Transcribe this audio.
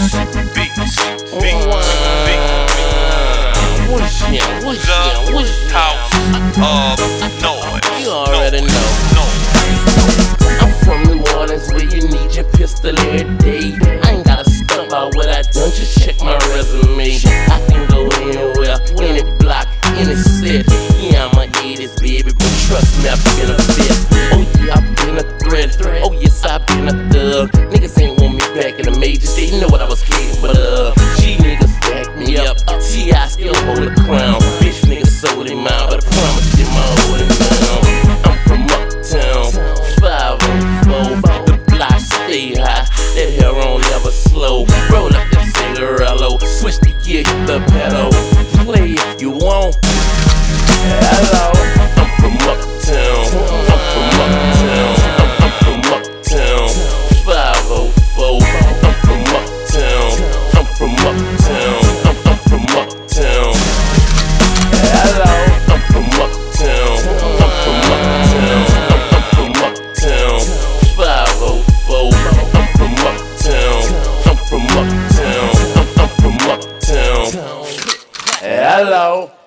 You already know. I'm from New Orleans where you need your pistol every day. I ain't gotta stunt about what I done, just check my resume. I can go anywhere, any block, any set. Yeah, I'm a 80s baby, but trust me, I've been a bit. Oh yeah, I've been a threat. Oh yes, I've been a thug. Niggas ain't want me back in the majors, they know what I was capable of. G niggas back me up, T.I. still hold the crown. Bitch niggas sold him out, but I promised him I hold him down. I'm from uptown, 504, the block stay high, that hair on never slow. Roll up that cigarello, switch the gear, hit the pedal. Play if you want. Hello, I'm from uptown, I'm from uptown, I'm from uptown, 504. I'm from uptown, I'm from uptown, I'm from uptown. Hello, I'm from uptown, I'm from uptown, I'm from uptown, 504. I'm from uptown, I'm from uptown, I'm from uptown. Hello.